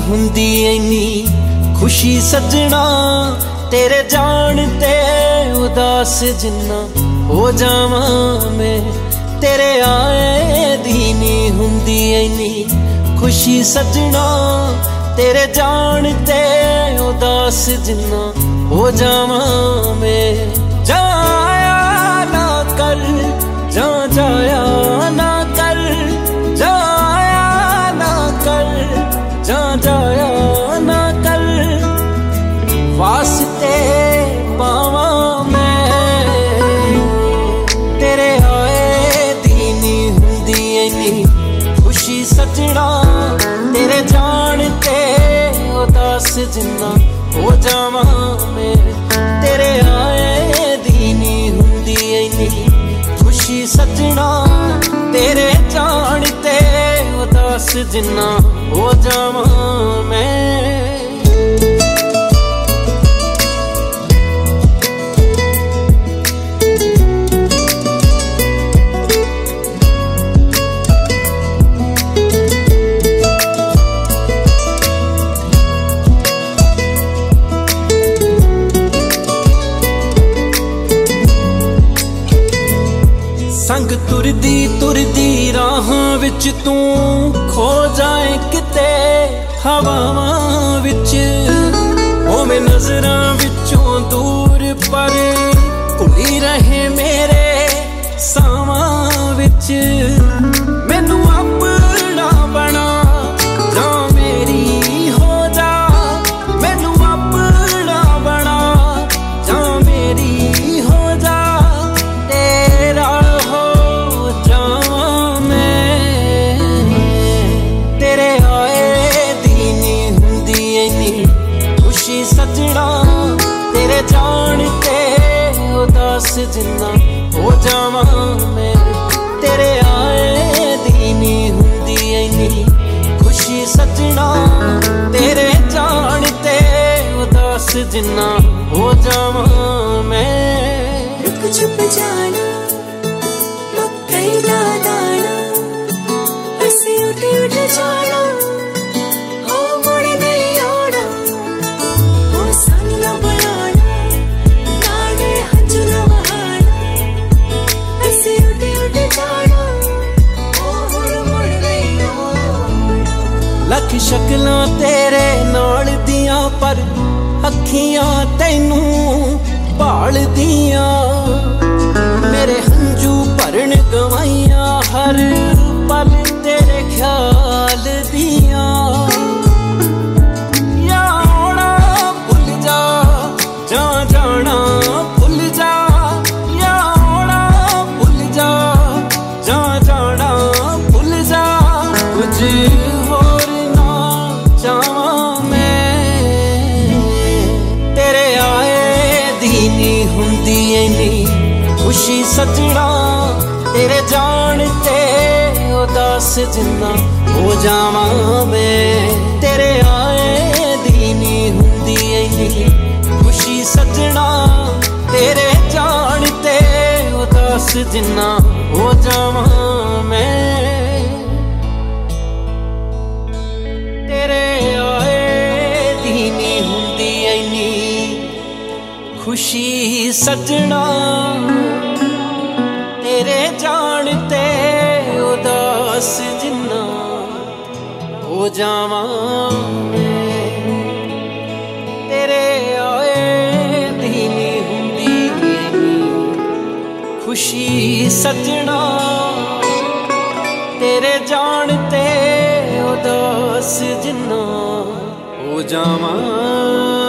हुंदी इन्नी खुशी सजना, तेरे जान ते उदास जिन्ना हो जावा मैं। तेरे आए दी नी हुंदी इन्नी खुशी सजना, तेरे जान ते उदास जिन्ना हो जावा मैं। जाया ना कर, जा जाया ना कर, जाया ना कर, जा जाया ना कर, वास्ते पावा मैं। तेरे आए दी नी हुंदी इन्नी खुशी सजना, तेरे जान ते उदास जिन्ना हो जावा मैं। तेरे आए दी नी हुंदी इन्नी खुशी सजना, तेरे जान ते उदास जिन्ना हो जावा मैं। संग तुरदी तुरदी राहां विच तू खो जाए किते हवावां विच, ओवें नजरां विचों दूर पर घुली रहे मेरे सावां विच। मैनू अपना बना जा मेरी हो जा, मैनू अपना बना जा मेरी हो जा, तेरा हो जावा मैं। तेरे आए दी नी हुंदी इन्नी खुशी सजना, तेरे जान ते उदास जिन्ना हो जावा मैं। तेरे आए दी नी हुंदी इन्नी खुशी सजना, तेरे जान ते उदास जिन्ना हो जावा मैं। रुक चुप जाना मक्कई दा दाना, ऐसे उठ उठ जाना, हो मुड़ नहीं आना, हो सानू बुलाना, नाले हंझू ना बहाना, ऐसे उठ उठ जाना, हो मुड़ नहीं आना। लख शक्लां तेरे नाल दियां पर अखियां तैनू भाल दियां, मेरे हंझू भरन गवाइयां हर पल तेरे ख्याल दियां। या आना भुल जा, जा जाना भुल जा, या आना भुल जा, जा जाना भुल जा, कुछ होर ना चावा मैं। तेरे आए दी नी हुंदी इन्नी खुशी सजना, तेरे जान ते उदास जिन्ना हो जावा मैं। तेरे आए दी नी हुंदी इन्नी खुशी सजना, तेरे जान ते उदास जिन्ना हो जावा मैं। तेरे आए दी नी हुंदी इन्नी खुशी सजना, तेरे जान ते उदास जिन्ना हो जावा मैं। तेरे आए दी नी हुंदी खुशी सजना, तेरे जान ते उदास जिन्ना हो जावा।